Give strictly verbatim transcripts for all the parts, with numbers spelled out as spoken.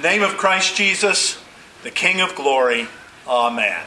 name of Christ Jesus, the King of glory, amen.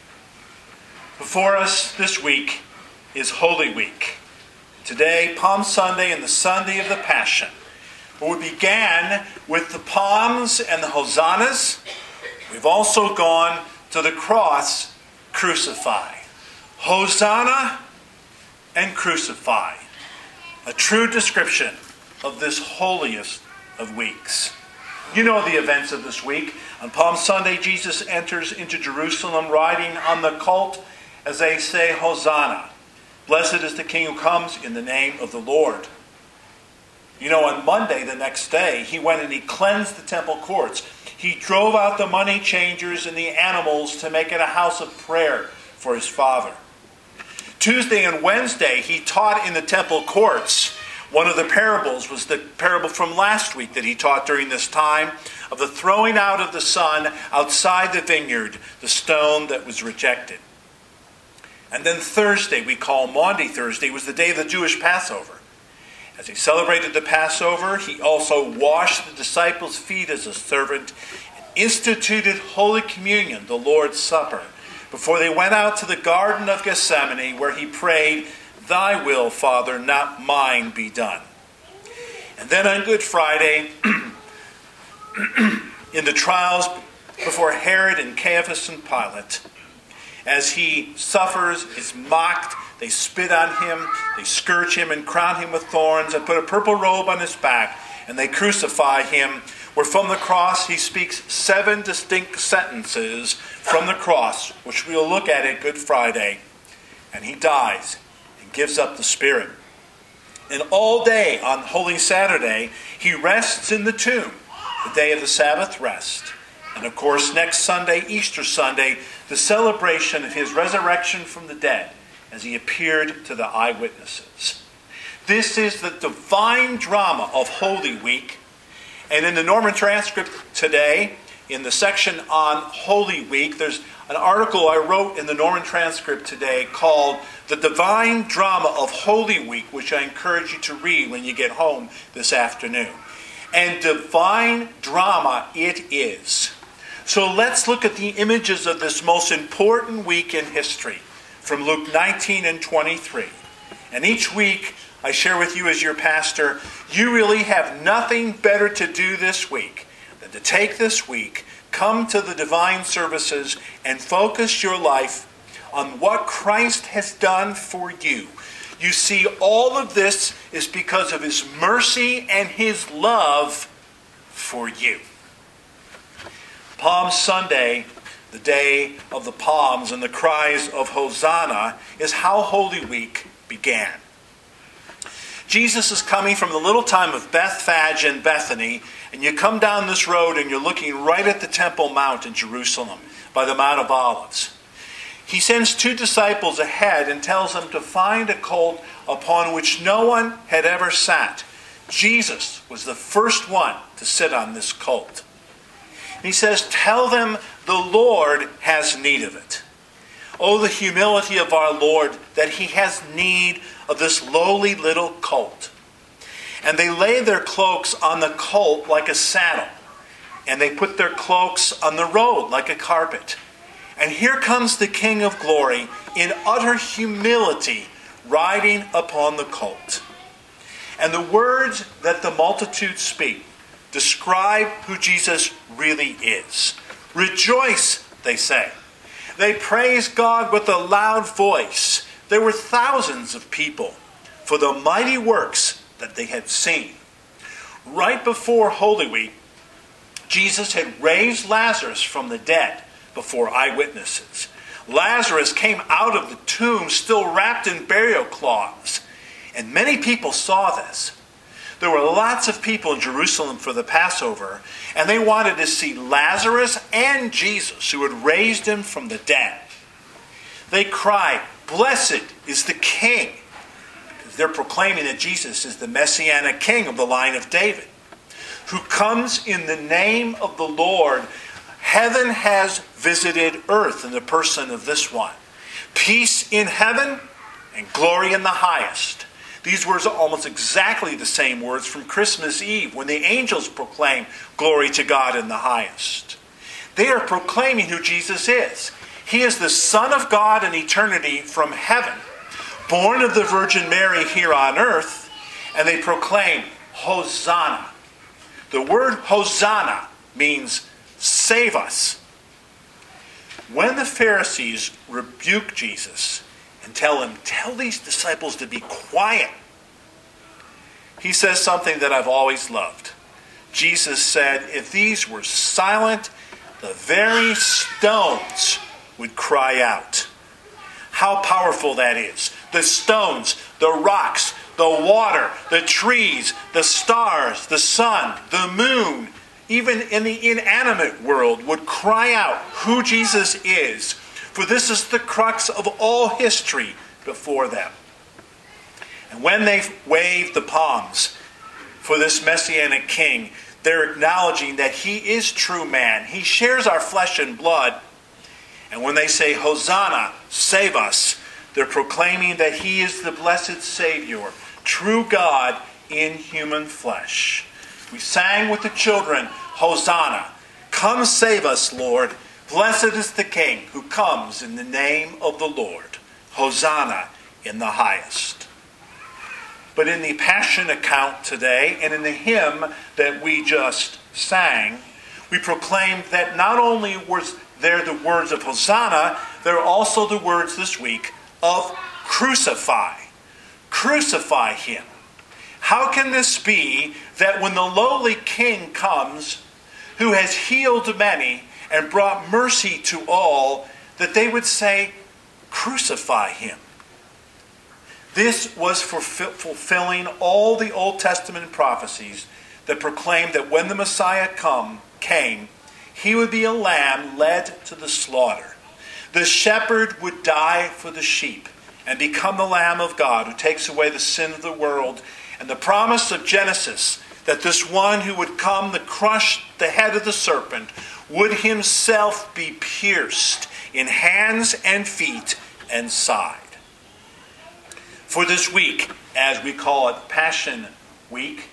Before us this week is Holy Week. Today, Palm Sunday and the Sunday of the Passion. We began with the palms and the hosannas. We've also gone to the cross, crucify. Hosanna and crucify. A true description of this holiest of weeks. You know the events of this week. On Palm Sunday, Jesus enters into Jerusalem riding on the colt as they say, Hosanna. Blessed is the King who comes in the name of the Lord. You know, on Monday, the next day, he went and he cleansed the temple courts. He drove out the money changers and the animals to make it a house of prayer for his Father. Tuesday and Wednesday, he taught in the temple courts. One of the parables was the parable from last week that he taught during this time of the throwing out of the son outside the vineyard, the stone that was rejected. And then Thursday, we call Maundy Thursday, was the day of the Jewish Passover. As he celebrated the Passover, he also washed the disciples' feet as a servant and instituted Holy Communion, the Lord's Supper, before they went out to the Garden of Gethsemane, where he prayed, Thy will, Father, not mine be done. And then on Good Friday, in the trials before Herod and Caiaphas and Pilate, as he suffers, is mocked, they spit on him, they scourge him and crown him with thorns and put a purple robe on his back, and they crucify him, where from the cross he speaks seven distinct sentences from the cross, which we'll look at at Good Friday, and he dies and gives up the spirit. And all day on Holy Saturday, he rests in the tomb, the day of the Sabbath rest. And of course, next Sunday, Easter Sunday, the celebration of his resurrection from the dead as he appeared to the eyewitnesses. This is the divine drama of Holy Week. And in the Norman transcript today, in the section on Holy Week, there's an article I wrote in the Norman transcript today called The Divine Drama of Holy Week, which I encourage you to read when you get home this afternoon. And divine drama it is. So let's look at the images of this most important week in history from Luke nineteen and twenty-three. And each week I share with you as your pastor, you really have nothing better to do this week than to take this week, come to the divine services, and focus your life on what Christ has done for you. You see, all of this is because of his mercy and his love for you. Palm Sunday, the day of the palms and the cries of Hosanna, is how Holy Week began. Jesus is coming from the little town of Bethphage and Bethany, and you come down this road and you're looking right at the Temple Mount in Jerusalem, by the Mount of Olives. He sends two disciples ahead and tells them to find a colt upon which no one had ever sat. Jesus was the first one to sit on this colt. He says, tell them the Lord has need of it. Oh, the humility of our Lord, that he has need of this lowly little colt. And they lay their cloaks on the colt like a saddle. And they put their cloaks on the road like a carpet. And here comes the King of glory in utter humility, riding upon the colt. And the words that the multitude speak describe who Jesus really is. Rejoice, they say. They praise God with a loud voice. There were thousands of people for the mighty works that they had seen. Right before Holy Week, Jesus had raised Lazarus from the dead before eyewitnesses. Lazarus came out of the tomb still wrapped in burial cloths. And many people saw this. There were lots of people in Jerusalem for the Passover, and they wanted to see Lazarus and Jesus, who had raised him from the dead. They cried, Blessed is the King. Because they're proclaiming that Jesus is the Messianic King of the line of David, who comes in the name of the Lord. Heaven has visited earth in the person of this one. Peace in heaven and glory in the highest. These words are almost exactly the same words from Christmas Eve when the angels proclaim glory to God in the highest. They are proclaiming who Jesus is. He is the Son of God in eternity from heaven, born of the Virgin Mary here on earth, and they proclaim, Hosanna. The word Hosanna means save us. When the Pharisees rebuke Jesus and tell him, tell these disciples to be quiet, he says something that I've always loved. Jesus said, if these were silent, the very stones would cry out. How powerful that is. The stones, the rocks, the water, the trees, the stars, the sun, the moon, even in the inanimate world would cry out who Jesus is, for this is the crux of all history before them. And when they wave the palms for this Messianic king, they're acknowledging that he is true man. He shares our flesh and blood. And when they say, Hosanna, save us, they're proclaiming that he is the blessed Savior, true God in human flesh. We sang with the children, Hosanna, come save us, Lord. Blessed is the King who comes in the name of the Lord. Hosanna in the highest. But in the Passion account today, and in the hymn that we just sang, we proclaim that not only was there the words of Hosanna, there are also the words this week of crucify. Crucify him. How can this be that when the lowly king comes, who has healed many and brought mercy to all, that they would say, crucify him? This was for fulfilling all the Old Testament prophecies that proclaimed that when the Messiah come, came, he would be a lamb led to the slaughter. The shepherd would die for the sheep and become the Lamb of God who takes away the sin of the world. And the promise of Genesis that this one who would come to crush the head of the serpent would himself be pierced in hands and feet and side. For this week, as we call it Passion Week,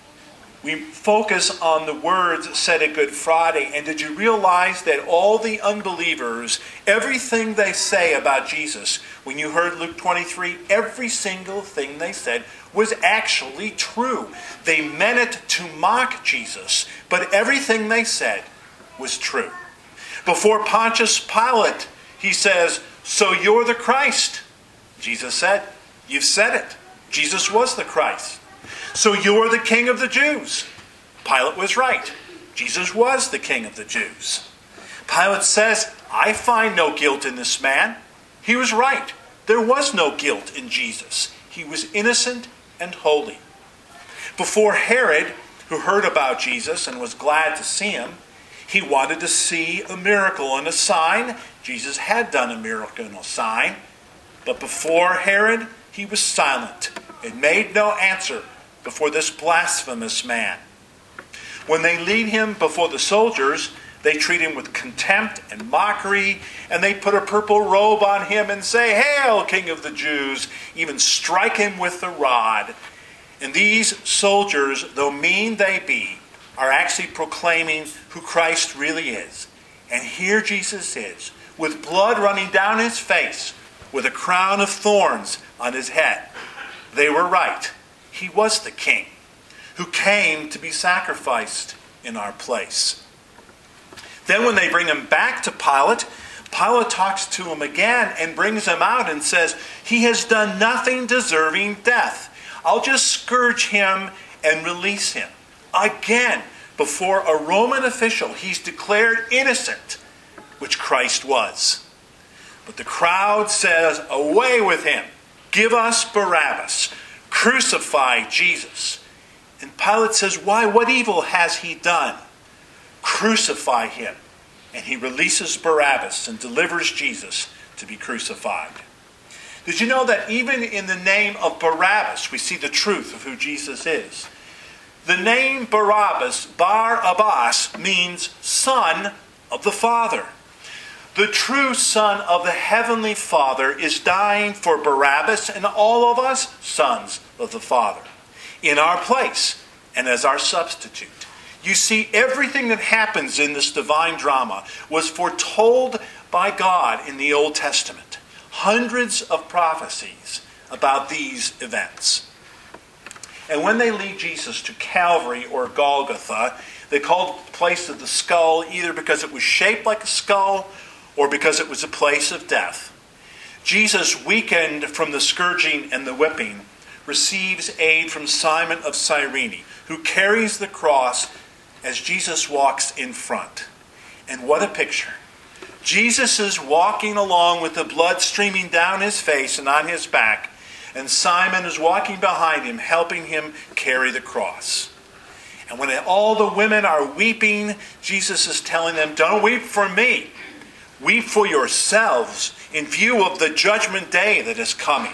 we focus on the words said at Good Friday. And did you realize that all the unbelievers, everything they say about Jesus, when you heard Luke twenty-three, every single thing they said was actually true. They meant it to mock Jesus, but everything they said was true. Before Pontius Pilate, he says, so you're the Christ. Jesus said, you've said it. Jesus was the Christ. So you're the King of the Jews. Pilate was right. Jesus was the King of the Jews. Pilate says, I find no guilt in this man. He was right. There was no guilt in Jesus. He was innocent and holy. Before Herod, who heard about Jesus and was glad to see him, he wanted to see a miracle and a sign. Jesus had done a miracle and a sign. But before Herod, he was silent and made no answer before this blasphemous man. When they lead him before the soldiers, they treat him with contempt and mockery, and they put a purple robe on him and say, Hail, King of the Jews, even strike him with the rod. And these soldiers, though mean they be, are actually proclaiming who Christ really is. And here Jesus is, with blood running down his face, with a crown of thorns on his head. They were right. He was the King who came to be sacrificed in our place. Then when they bring him back to Pilate, Pilate talks to him again and brings him out and says, he has done nothing deserving death. I'll just scourge him and release him. Again, before a Roman official, he's declared innocent, which Christ was. But the crowd says, away with him. Give us Barabbas. Crucify Jesus. And Pilate says, why? What evil has he done? Crucify him. And he releases Barabbas and delivers Jesus to be crucified. Did you know that even in the name of Barabbas, we see the truth of who Jesus is? The name Barabbas, Bar Abbas, means son of the Father. The true Son of the Heavenly Father is dying for Barabbas and all of us, sons of the Father, in our place and as our substitute. You see, everything that happens in this divine drama was foretold by God in the Old Testament. Hundreds of prophecies about these events. And when they lead Jesus to Calvary or Golgotha, they called the place of the skull either because it was shaped like a skull or because it was a place of death. Jesus, weakened from the scourging and the whipping, receives aid from Simon of Cyrene, who carries the cross as Jesus walks in front. And what a picture. Jesus is walking along with the blood streaming down his face and on his back, and Simon is walking behind him, helping him carry the cross. And when all the women are weeping, Jesus is telling them, don't weep for me. Weep for yourselves in view of the judgment day that is coming.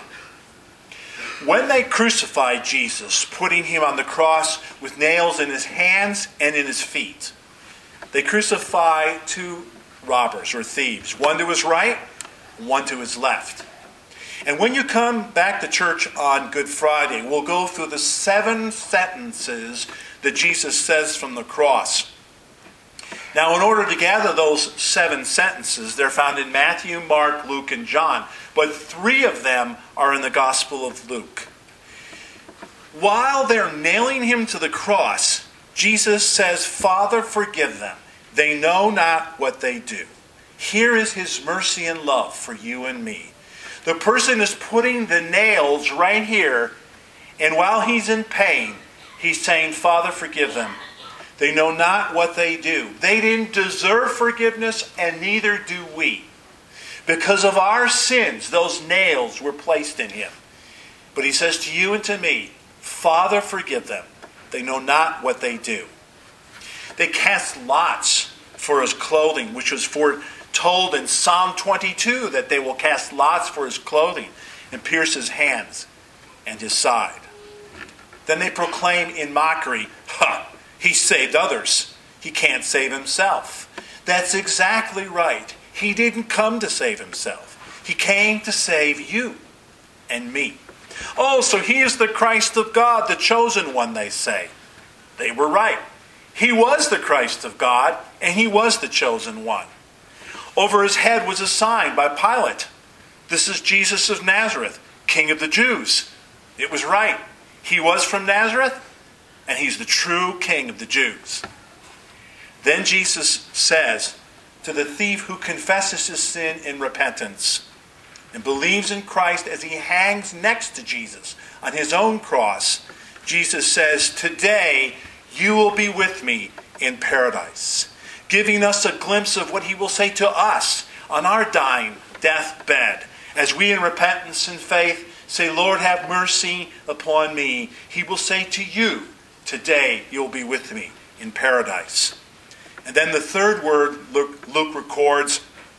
When they crucified Jesus, putting him on the cross with nails in his hands and in his feet, they crucify two robbers or thieves, one to his right, one to his left. And when you come back to church on Good Friday, we'll go through the seven sentences that Jesus says from the cross. Now, in order to gather those seven sentences, they're found in Matthew, Mark, Luke, and John. But three of them are in the Gospel of Luke. While they're nailing him to the cross, Jesus says, Father, forgive them. They know not what they do. Here is his mercy and love for you and me. The person is putting the nails right here, and while he's in pain, he's saying, Father, forgive them. They know not what they do. They didn't deserve forgiveness, and neither do we. Because of our sins, those nails were placed in him. But he says to you and to me, Father, forgive them. They know not what they do. They cast lots for his clothing, which was foretold in Psalm twenty-two, that they will cast lots for his clothing and pierce his hands and his side. Then they proclaim in mockery, ha, he saved others. He can't save himself. That's exactly right. He didn't come to save himself. He came to save you and me. Oh, so he is the Christ of God, the chosen one, they say. They were right. He was the Christ of God, and he was the chosen one. Over his head was a sign by Pilate. This is Jesus of Nazareth, King of the Jews. It was right. He was from Nazareth, and he's the true King of the Jews. Then Jesus says to the thief who confesses his sin in repentance and believes in Christ as he hangs next to Jesus on his own cross, Jesus says, today you will be with me in paradise, giving us a glimpse of what he will say to us on our dying deathbed. As we in repentance and faith say, Lord, have mercy upon me, he will say to you, today you'll be with me in paradise. And then the third word Luke, Luke records,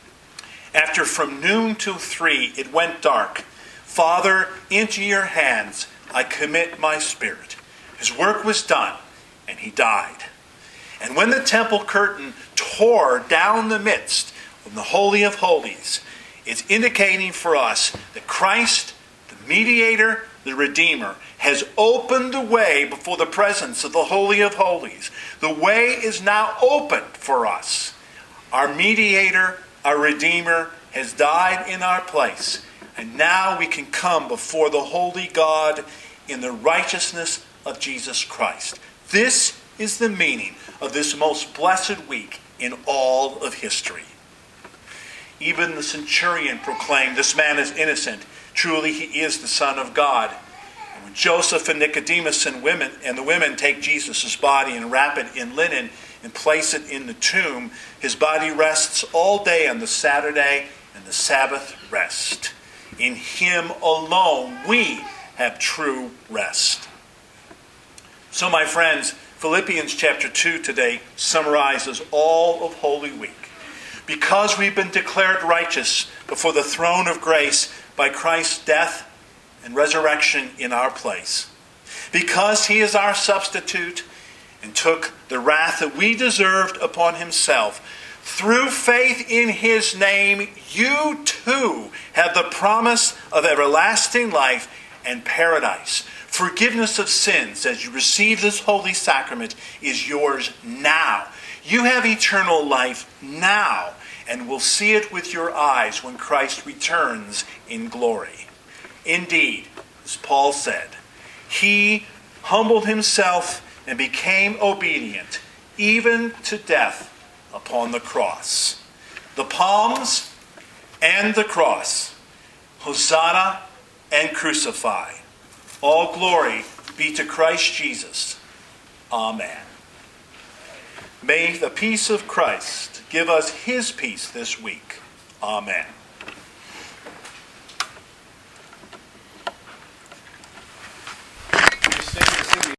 after from noon till three it went dark. Father, into your hands I commit my spirit. His work was done, and he died. And when the temple curtain tore down the midst of the Holy of Holies, it's indicating for us that Christ, the mediator, the Redeemer, has opened the way before the presence of the Holy of Holies. The way is now open for us. Our mediator, our Redeemer, has died in our place. And now we can come before the holy God in the righteousness of Jesus Christ. This is the meaning of this most blessed week in all of history. Even the centurion proclaimed, this man is innocent. Truly he is the Son of God. And when Joseph and Nicodemus and women and the women take Jesus' body and wrap it in linen and place it in the tomb, his body rests all day on the Saturday and the Sabbath rest. In him alone we have true rest. So my friends, Philippians chapter two today summarizes all of Holy Week. Because we've been declared righteous before the throne of grace by Christ's death and resurrection in our place. Because he is our substitute and took the wrath that we deserved upon himself. Through faith in his name, you too have the promise of everlasting life and paradise. Forgiveness of sins as you receive this holy sacrament is yours now. You have eternal life now, and will see it with your eyes when Christ returns in glory. Indeed, as Paul said, he humbled himself and became obedient, even to death upon the cross. The palms and the cross. Hosanna and crucify. All glory be to Christ Jesus. Amen. May the peace of Christ give us his peace this week. Amen.